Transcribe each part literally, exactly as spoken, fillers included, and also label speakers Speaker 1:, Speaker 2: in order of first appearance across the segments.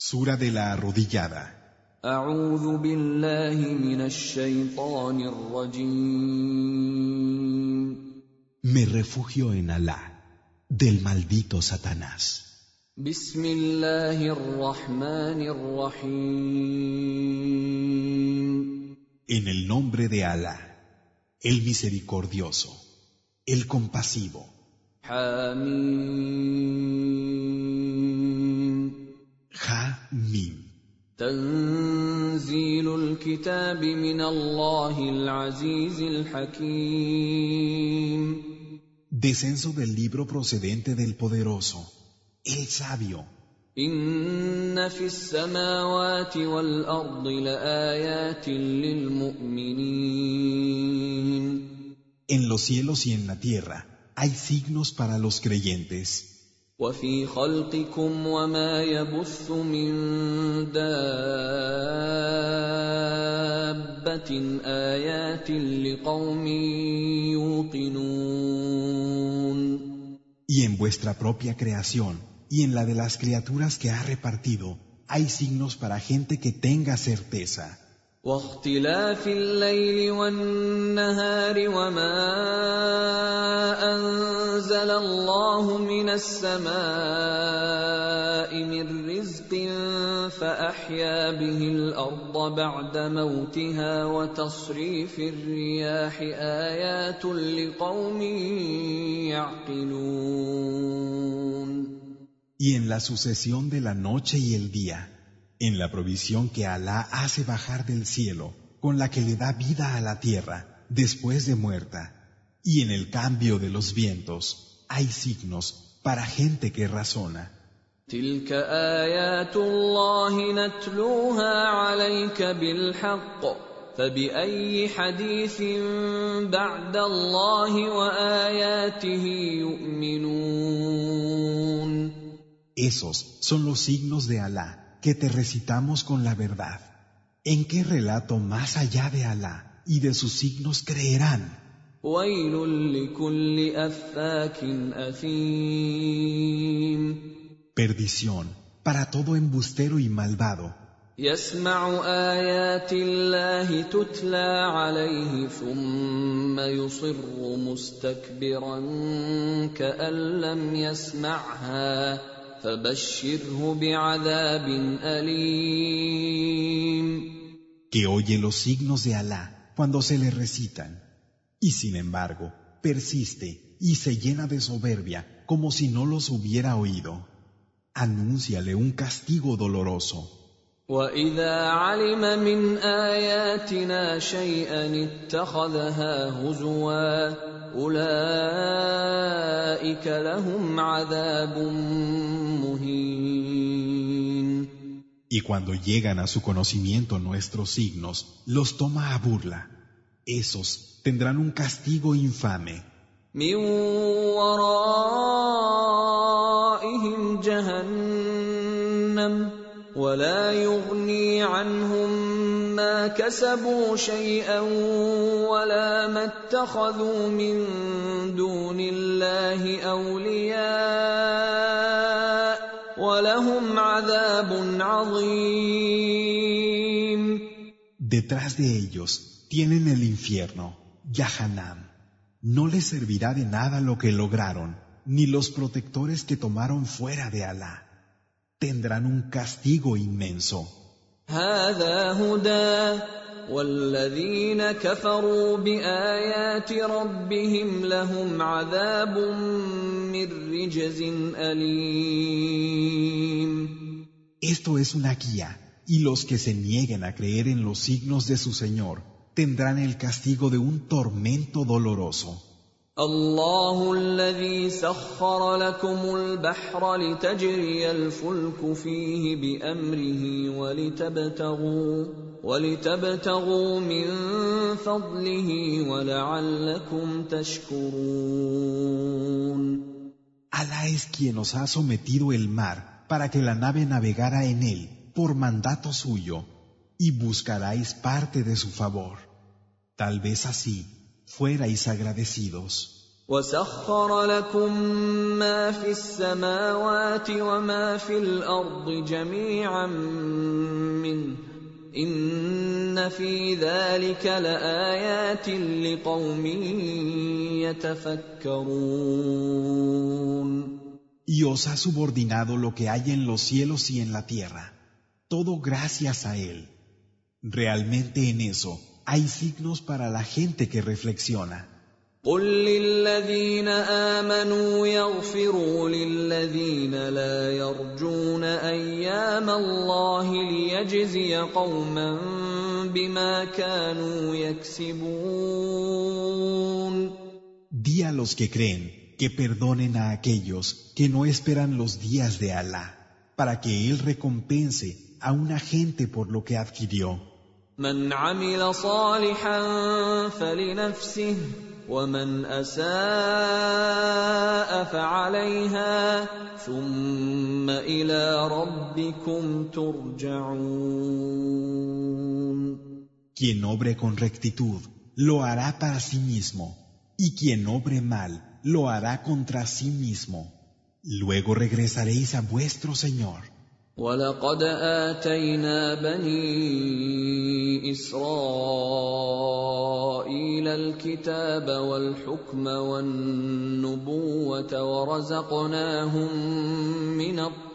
Speaker 1: Sura de la arrodillada.
Speaker 2: أعوذ بالله من الشيطان الرجيم.
Speaker 1: Me refugio en Alá, del maldito Satanás.
Speaker 2: بسم الله الرحمن الرحيم.
Speaker 1: En el nombre de Alá, el misericordioso, el compasivo.
Speaker 2: حميم.
Speaker 1: Ha Mim.
Speaker 2: تنزيل الكتاب من الله العزيز الحكيم.
Speaker 1: Descenso del libro procedente del poderoso, el sabio.
Speaker 2: إن في السماوات والأرض لآيات للمؤمنين.
Speaker 1: En los cielos y en la tierra hay signos para los creyentes.
Speaker 2: وفي خلقكم وما يبث من دابة آيات لقوم يوقنون.
Speaker 1: Y en vuestra propia creación y en la de las criaturas que ha repartido hay signos para gente que tenga certeza.
Speaker 2: واختلاف الليل والنهار وما أنزل الله من السماء من رزق فأحيا به الأرض بعد موتها وتصريف الرياح آيات لقوم يعقلون.
Speaker 1: Y en la sucesión de la noche y el día, en la provisión que Alá hace bajar del cielo, con la que le da vida a la tierra después de muerta, y en el cambio de los vientos, hay signos para gente que razona.
Speaker 2: تلك آيات الله نتلوها عليك بالحق فبأي حديث بعد الله وآياته يؤمنون.
Speaker 1: Esos son los signos de Alá que te recitamos con la verdad. ¿En qué relato más allá de Alá y de sus signos creerán?
Speaker 2: ويل لكل أفاك أثيم.
Speaker 1: Perdición para todo embustero y malvado,
Speaker 2: يسمع آيات الله تتلى عليه ثم يصر مستكبرا كأن لم يسمعها فبشره بعذاب أليم.
Speaker 1: que oye los signos de Alá cuando se le recitan, y sin embargo persiste y se llena de soberbia como si no los hubiera oído. Anúnciale un castigo doloroso.
Speaker 2: وإذا علم من آياتنا شيئا اتخذها هزوا أولئك لهم عذاب مهين.
Speaker 1: Y cuando llegan a su conocimiento nuestros signos, los toma a burla. Esos tendrán un castigo infame.
Speaker 2: من ورائهم جهنم ولا يغني عنهم ما كسبوا شيئا ولا ما اتخذوا من دون الله أولياء ولهم عذاب عظيم.
Speaker 1: Detrás de ellos tienen el infierno, Yahanam. No les servirá de nada lo que lograron, ni los protectores que tomaron fuera de Alá. Tendrán un castigo inmenso.
Speaker 2: هذا هدى والذين كفروا بآيات ربهم لهم عذاب من رجز أليم.
Speaker 1: Esto es una guía, y los que se nieguen a creer en los signos de su Señor tendrán el castigo de un tormento doloroso.
Speaker 2: الله الذي سخر لكم البحر لتجري الفلك فيه بأمره ولتبتغوا ولتبتغوا من فضله ولعلكم تشكرون.
Speaker 1: Alá es quien os ha sometido el mar para que la nave navegara en él por mandato suyo, y buscaráis parte de su favor. Tal vez así fuerais agradecidos.
Speaker 2: وَسَخَّرَ لَكُم مَّا فِي السَّمَاوَاتِ وَمَا فِي الْأَرْضِ جَمِيعًا مِّنْهُ إِنَّ فِي ذَلِكَ لَآيَاتٍ لِقَوْمٍ يَتَفَكَّرُونَ.
Speaker 1: Y os ha subordinado lo que hay en los cielos y en la tierra, todo gracias a Él. Realmente en eso hay signos para la gente que reflexiona.
Speaker 2: قُل لِّلَّذِينَ آمَنُوا يَغْفِرُوا لِلَّذِينَ لَا يَرْجُونَ أَيَّامَ اللَّهِ لِيَجْزِيَ قَوْمًا بِمَا كَانُوا يَكْسِبُونَ.
Speaker 1: Di a los que creen que perdonen a aquellos que no esperan los días de Alá, para que Él recompense a una gente por lo que adquirió.
Speaker 2: مَنْ عَمِلَ صَالِحًا فَلِنَفْسِهِ وَمَنْ أَسَاءَ فَعَلَيْهَا ثُمَّ إِلَى رَبِّكُمْ تُرْجَعُونَ.
Speaker 1: Quien obre con rectitud lo hará para sí mismo, y quien obre mal lo hará contra sí mismo. Luego regresaréis a vuestro Señor.
Speaker 2: وَلَقَدْ آتَيْنَا بَنِي إِسْرَائِيلَ الْكِتَابَ وَالْحُكْمَ وَالنُّبُوَّةَ وَرَزَقْنَاهُم مِّنَ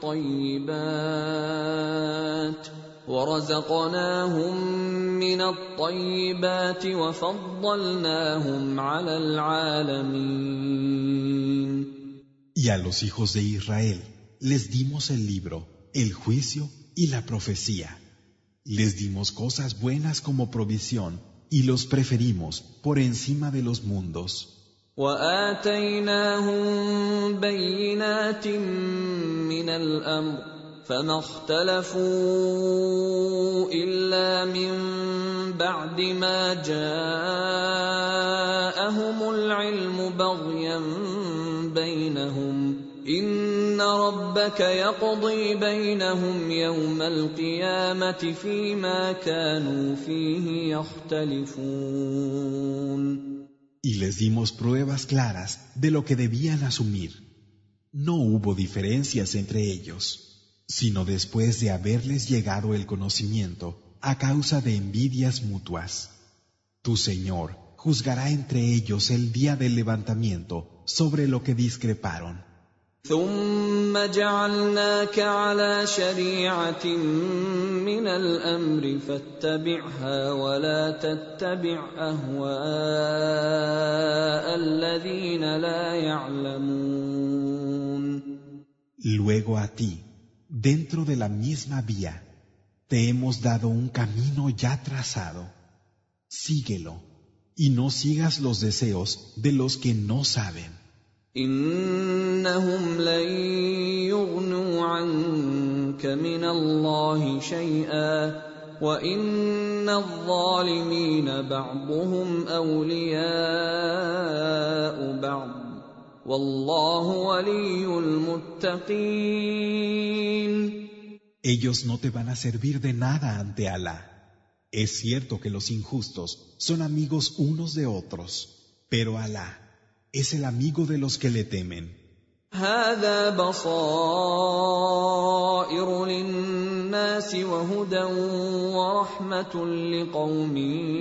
Speaker 2: الطَّيِّبَاتِ وَرَزَقْنَاهُم مِّنَ الطَّيِّبَاتِ وَفَضَّلْنَاهُمْ عَلَى الْعَالَمِينَ.
Speaker 1: Y a los hijos de Israel les dimos el libro, el juicio y la profecía. Les dimos cosas buenas como provisión y los preferimos por encima de los mundos.
Speaker 2: وَآتَيْنَاهُم بَيِّنَاتٍ مِّنَ الْأَمْرِ فَمَا اخْتَلَفُوا إِلَّا مِن بَعْدِ مَا جَاءَهُمُ الْعِلْمُ بَغْيًا بَيْنَهُمْ إِنَّ رَبَّكَ يَقْضِي بَيْنَهُمْ يَوْمَ الْقِيَامَةِ فِيمَا كَانُوا فِيهِ يَخْتَلِفُونَ.
Speaker 1: Y les dimos pruebas claras de lo que debían asumir. No hubo diferencias entre ellos, sino después de haberles llegado el conocimiento a causa de envidias mutuas. Tu Señor juzgará entre ellos el día del levantamiento sobre lo que discreparon.
Speaker 2: ثُمَّ جَعَلْنَاكَ عَلَى شَرِيعَةٍ مِّنَ الْأَمْرِ فَاتَّبِعْهَا وَلَا تَتَّبِعْ أَهْوَاءَ الَّذِينَ لَا يَعْلَمُونَ.
Speaker 1: Luego a ti, dentro de la misma vía, te hemos dado un camino ya trazado. Síguelo, y no sigas los deseos de los que no saben.
Speaker 2: إِنَّهُمْ لَن يُغْنُوا عَنكَ مِنَ اللَّهِ شَيْئًا وَإِنَّ الظَّالِمِينَ بَعْضُهُمْ أَوْلِيَاءُ بَعْضٍ وَاللَّهُ وَلِيُّ الْمُتَّقِينَ.
Speaker 1: Ellos no te van a servir de nada ante Alá. Es cierto que los injustos son amigos unos de otros, pero Alá es el amigo de los que le temen.
Speaker 2: هَذَا بَصَائِرُ لِلنَّاسِ وَهُدًى وَرَحْمَةٌ لِقَوْمٍ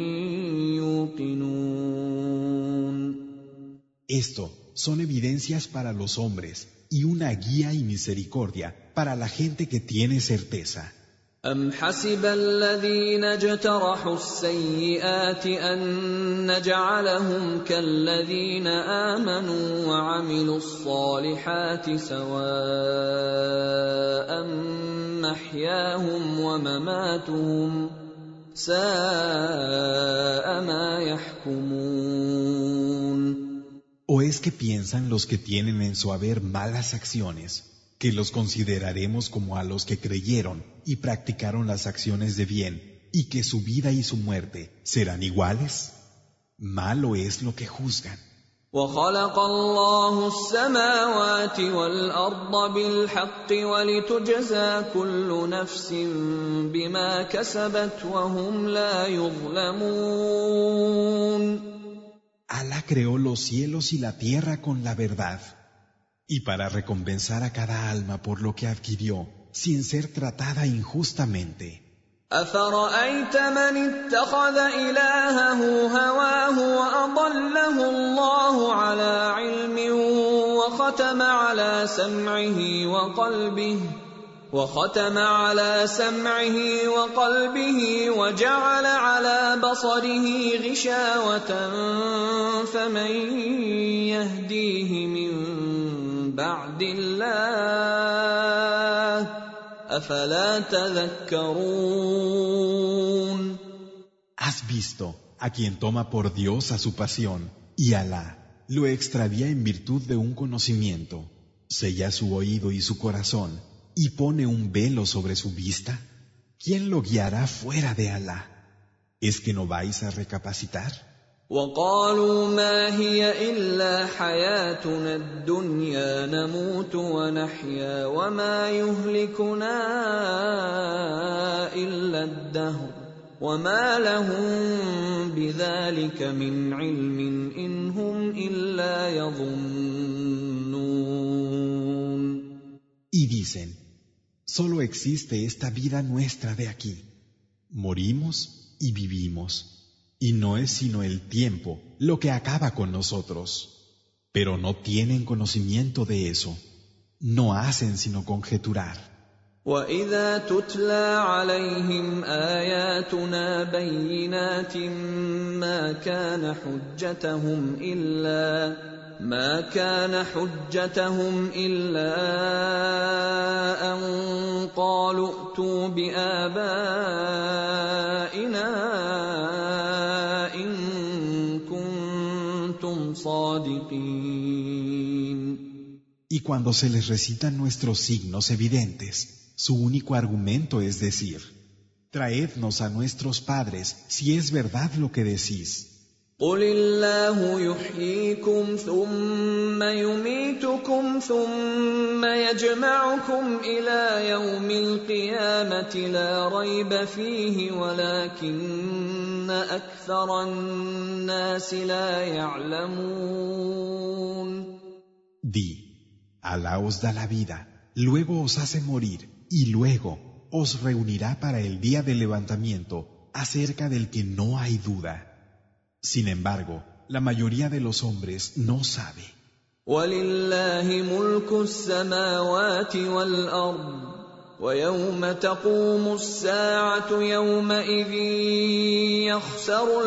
Speaker 2: يُوقِنُونَ.
Speaker 1: Esto son evidencias para los hombres y una guía y misericordia para la gente que tiene certeza.
Speaker 2: أَمْ حَسِبَ الَّذِينَ اجْتَرَحُوا السَّيِّئَاتِ أَن نَّجْعَلَهُمْ كَالَّذِينَ آمَنُوا وَعَمِلُوا الصَّالِحَاتِ سَوَاءً مَّحْيَاهُمْ وَمَمَاتُهُمْ سَاءَ مَا يَحْكُمُونَ.
Speaker 1: ¿O es que piensan los que tienen en su haber malas acciones que los consideraremos como a los que creyeron y practicaron las acciones de bien, y que su vida y su muerte serán iguales? Malo es lo que juzgan.
Speaker 2: وَخَلَقَ اللَّهُ السَّمَاوَاتِ وَالْأَرْضَ بِالْحَقِّ وَلِتُجْزَى كُلُّ نَفْسٍ بِمَا كَسَبَتْ وَهُمْ لَا يُظْلَمُونَ.
Speaker 1: Alá creó los cielos y la tierra con la verdad, y para recompensar a cada alma por lo que adquirió, sin ser tratada injustamente.
Speaker 2: أفرأيت من اتخذ إلهه هواه وأضله الله على علم وختم على سمعه وقلبه وختم على سمعه وقلبه وجعل على بصره غشاوة فمن يهديه من بعد الله أفلا تذكرون.
Speaker 1: ¿Has visto a quien toma por Dios a su pasión y Alá lo extravía en virtud de un conocimiento, sella su oído y su corazón y pone un velo sobre su vista? ¿Quién lo guiará fuera de Alá? ¿Es que no vais a recapacitar?
Speaker 2: وقالوا ما هي إلا حياتنا الدنيا نموت ونحيا وما يهلكنا إلا الدهر وما لهم بذلك من علم إن هم إلا يظنون.
Speaker 1: Y dicen, solo existe esta vida nuestra de aquí. Morimos y vivimos. Y no es sino el tiempo lo que acaba con nosotros. Pero no tienen conocimiento de eso. No hacen sino conjeturar.
Speaker 2: وَإِذَا تُتْلَى عَلَيْهِمْ آيَاتُنَا بَيِّنَاتٍ مَا كَانَ حُجَّتَهُمْ إِلَّا ما كان حجتهم إلا أن قالوا ائتوا بآبائنا إن كنتم صادقين.
Speaker 1: Y cuando se les recitan nuestros signos evidentes, su único argumento es decir, traednos a nuestros padres si es verdad lo que decís.
Speaker 2: قل الله يحييكم ثم يميتكم ثم يجمعكم إلى يوم القيامة لا ريب فيه ولكن أكثر الناس لا يعلمون.
Speaker 1: Di, Alá os da la vida, luego os hace morir y luego os reunirá para el día del levantamiento acerca del que no hay duda. Sin embargo, la mayoría de los hombres no sabe.
Speaker 2: وَلِلَّهِ مُلْكُ السَّمَاوَاتِ وَالْأَرْضِ وَيَوْمَ تَقُومُ السَّاعَةُ يَوْمَئِذٍ يَخْسَرُ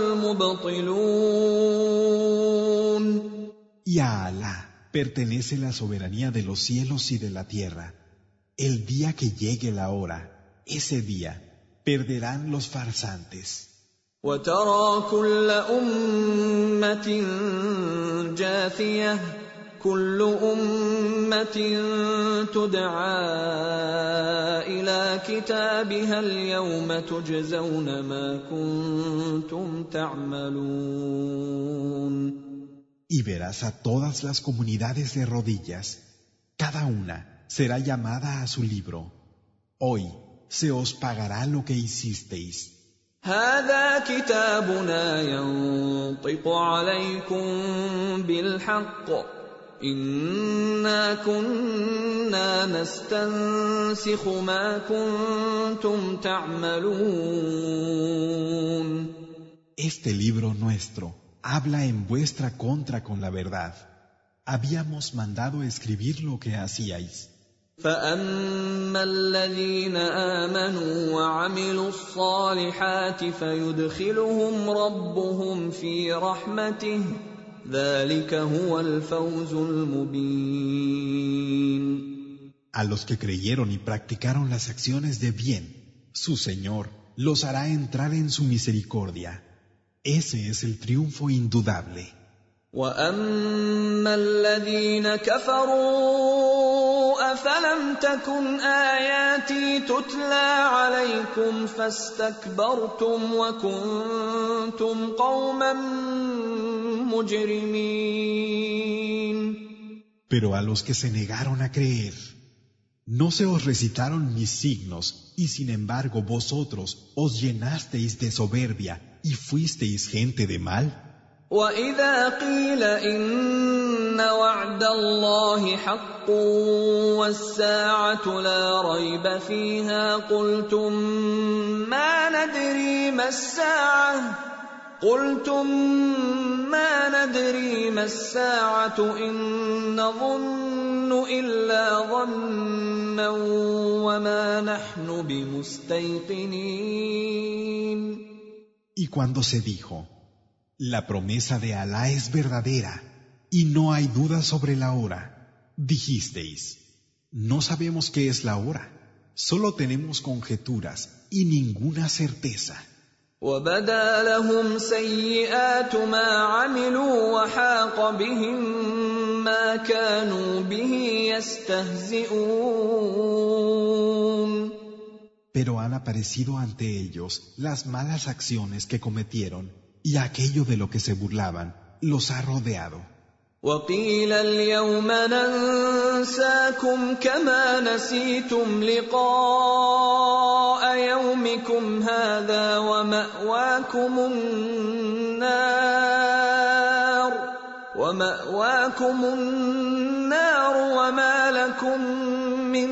Speaker 2: الْمُبْطِلُونَ.
Speaker 1: Y a Alá pertenece la soberanía de los cielos y de la tierra. El día que llegue la hora, ese día, perderán los farsantes.
Speaker 2: وَتَرَى كُلَّ أُمَّةٍ جَاثِيَةً كُلُّ أُمَّةٍ تُدْعَى إِلَى كِتَابِهَا الْيَوْمَ تُجْزَوْنَ مَا كُنتُمْ تَعْمَلُونَ.
Speaker 1: Y verás a todas las comunidades de rodillas. Cada una será llamada a su libro. Hoy se os pagará lo que hicisteis.
Speaker 2: هذا كتابنا ينطق عليكم بالحق إنا كنا نستنسخ ما كنتم تعملون.
Speaker 1: Este libro nuestro habla en vuestra contra con la verdad. Habíamos mandado escribir lo que hacíais.
Speaker 2: فَأَمَّا الَّذِينَ آمَنُوا وَعَمِلُوا الصَّالِحَاتِ فَيُدْخِلُهُمْ رَبُّهُمْ فِي رَحْمَتِهِ ذَلِكَ هُوَ الْفَوْزُ الْمُبِينُ.
Speaker 1: A los que creyeron y practicaron las acciones de bien, su Señor los hará entrar en su misericordia. Ese es el triunfo indudable.
Speaker 2: وَأَمَّا الَّذِينَ كَفَرُوا أَفَلَمْ تَكُنْ آيَاتِي تُتْلَى عَلَيْكُمْ فَاسْتَكْبَرْتُمْ وَكُنْتُمْ قَوْمًا مُجْرِمِينَ.
Speaker 1: Pero a los que se negaron a creer, no se os recitaron mis signos, y sin embargo vosotros os llenasteis de soberbia y fuisteis gente de mal.
Speaker 2: وَإِذَا قِيلَ إِنَّ وَعْدَ اللَّهِ حَقٌّ وَالسَّاعَةُ لَا رَيْبَ فِيهَا قُلْتُم مَّا نَدْرِي مَا السَّاعَةُ قُلْتُم مَّا نَدْرِي مَا السَّاعَةُ إِن نَّظُنُّ إِلَّا ظَنًّا وَمَا نَحْنُ بِمُسْتَيْقِنِينَ.
Speaker 1: Y cuando se dijo, la promesa de Alá es verdadera y no hay duda sobre la hora, dijisteis, no sabemos qué es la hora, solo tenemos conjeturas y ninguna certeza.
Speaker 2: وَبَدَا لَهُمْ سَيِّئَاتُ مَا عَمِلُوا وَحَاقَ بِهِم مَّا كَانُوا بِهِ يَسْتَهْزِئُونَ.
Speaker 1: Pero han aparecido ante ellos las malas acciones que cometieron y aquello de lo que se burlaban los ha rodeado.
Speaker 2: وَقِيلَ الْيَوْمَ نَنسَاكُمْ كَمَا نَسِيتُمْ لِقَاءَ يَوْمِكُمْ هَٰذَا وَمَأْوَاكُمُ النَّارُ وَمَأْوَاكُمُ النَّارُ وَمَا لَكُم مِّن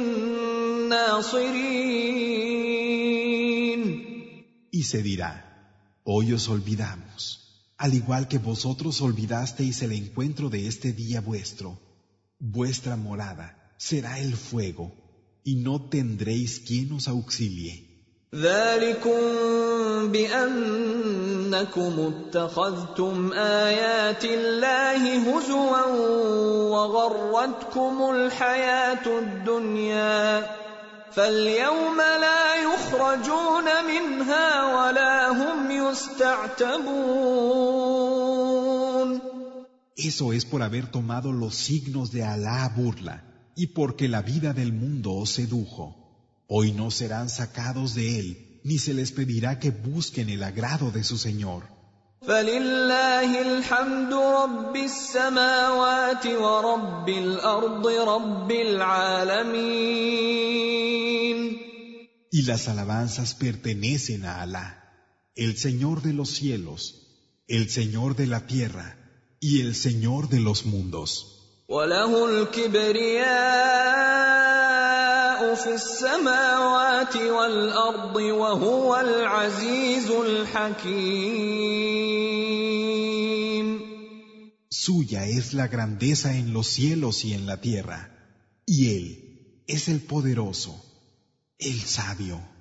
Speaker 2: نَّاصِرِينَ.
Speaker 1: Y se dirá, hoy os olvidamos, al igual que vosotros olvidasteis el encuentro de este día vuestro. Vuestra morada será el fuego, y no tendréis quien os auxilie.
Speaker 2: ذَلِكُم بِأَنَّكُمُ اتَّخَذْتُمْ آيَاتِ اللَّهِ هُزُوًا وَغَرَّتْكُمُ الْحَيَاةُ الدُّنْيَا فَالْيَوْمَ لَا يُخْرَجُونَ مِنْهَا وَلَا هُمْ يُسْتَعْتَبُونَ.
Speaker 1: Eso es por haber tomado los signos de Alá a burla y porque la vida del mundo os sedujo. Hoy no serán sacados de él, ni se les pedirá que busquen el agrado de su Señor.
Speaker 2: فَلِلَّهِ الْحَمْدُ رَبِّ السَّمَاوَاتِ وَرَبِّ الْأَرْضِ رَبِّ الْعَالَمِينَ.
Speaker 1: Y las alabanzas pertenecen a Alá, el Señor de los cielos, el Señor de la tierra y el Señor de los mundos.
Speaker 2: وَلَهُ الْكِبْرِيَاءُ فِي السَّمَاوَاتِ وَالْأَرْضِ وَهُوَ الْعَزِيزُ الْحَكِيمُ.
Speaker 1: Suya es la grandeza en los cielos y en la tierra, y Él es el poderoso, el sabio.